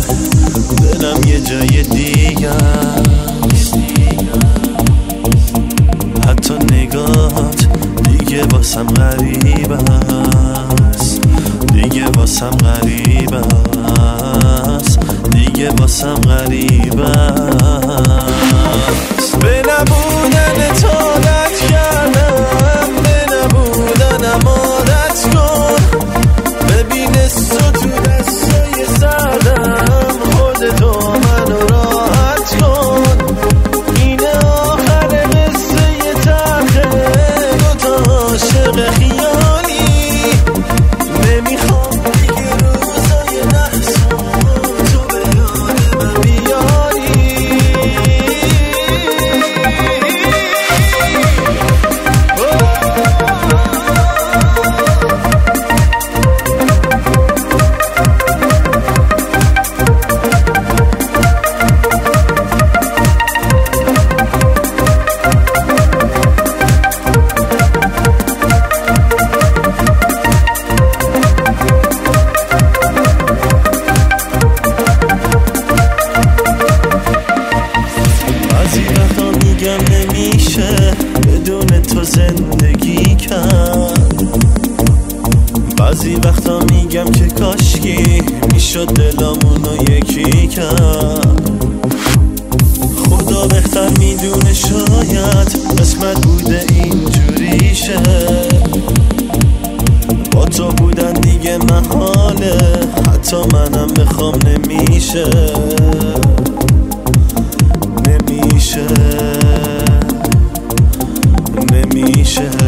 دلم یه جای دیگه است، حتی نگات دیگه واسم غریب است، دیگه واسم غریب است، دیگه واسم غریب است. به نبودن تو عادت کردم، به نبودنم عادت کن، ببین تو تو دستای سردم، خودتو منو راحت کن. اینه آخر قصه تلخه دوتا عاشق خیالی، نمیخوام دیگه روزای نحسم تو به یاد من بیاری. نمیشه بدون تو زندگی کرد، بعضی وقتا میگم که کاشکی میشد دلامونو یکی کرد. خدا بهتر میدونه، شاید قسمت بوده اینجوری شه، با تو بودن دیگه محاله، حتی منم بخوام نمیشه، نمیشه، نمیشه.